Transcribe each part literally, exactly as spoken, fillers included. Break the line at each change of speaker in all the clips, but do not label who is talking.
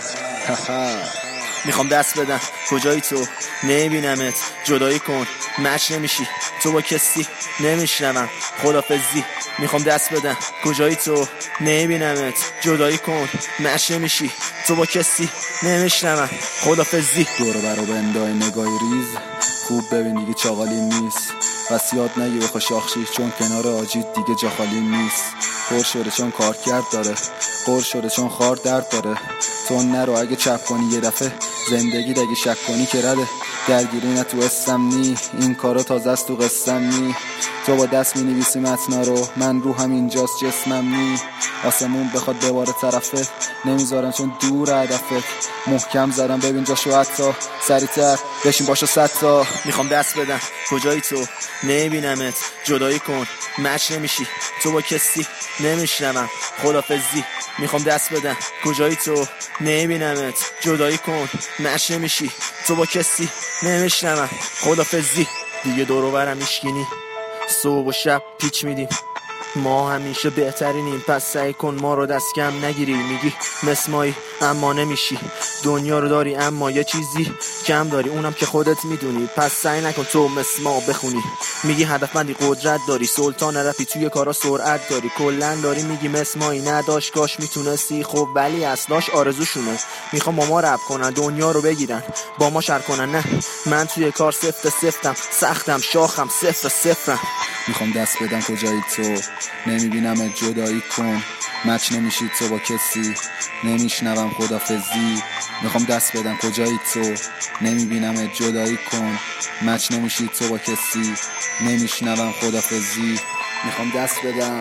میخوام دست بدم کجایی تو نمیبینمت جدایی کن مچ نمیشی تو با کسی نمیشنوم خدافزی میخوام دست بدم کجایی تو نمیبینمت جدایی کن مچ نمیشی تو با کسی نمیشنوم خدافزی
دورو برو بندای نگاهی ریز خوب ببین دیگه چاقالی نیست وسیات نگی بخوا شاخشی چون کنار آجید دیگه جا خالی نیست پر شده چون کار کرد داره پر شده چون خار درد داره تو نرو اگه چپ کنی یه دفعه زندگی دگه شک کنی که رده درگیری نه تو اسم نی این کارا تازه است تو قسم نی تو با دست می نویسی متنا رو من رو هم اینجاست جسمم نی آسمون بخواد بباره طرفت نمیذارم چون دور هدفت محکم زدم ببین جاشو حتی سریعتر بشین باشو صد تا
میخوام دست بدم کجایی تو نمیبینمت جدایی کن مچ نمیشی تو با کسی نمیشنوم خدافزی میخوام دست بدم کجایی تو نمیبینمت جدایی کن مچ نمیشی تو با کسی نمیشنوم خدافزی دیگه دور و برم میشکینی صبح و شب پیچ میدیم ما همیشه بهترینیم پس سعی کن ما رو دست کم نگیری میگی مسمایی اما نمیشی دنیا رو داری اما یه چیزی کم داری اونم که خودت میدونی پس سعی نکن تو مثل ما بخونی میگی هدفمندی قدرت داری سلطان رپی توی کارا سرعت داری کلن داری میگی مسمایی نداشت کاش میتونستی خب ولی اصلاش آرزوشونه میخوام با ما رپ کنن دنیا رو بگیرن با ما شر کنن نه من توی کار سفت سفتم سختم شاخم صفر صفرم
میخوام دست بدم کجایی تو نمیبینم جدایی کن مچ نمیشید تو با کسی نمیشنوم خدافزی میخوام دست بدم کجایی تو نمیبینم جدایی کن مچ نمیشید تو با کسی نمیشنوم خدافزی میخوام دست بدم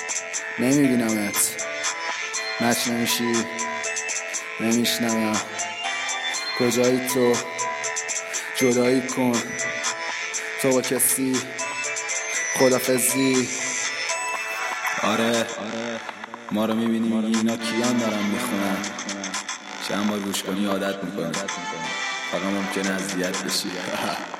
نمیبینمت مچ نمیشی نمیشنوم کجایی تو جدایی کن تو با کسی خدافزی آره آره ما رو میبینی میگی اینا کیان دارن میخونن چند بار گوش کنی عادت میکنی فقط ممکنه اذیت بشی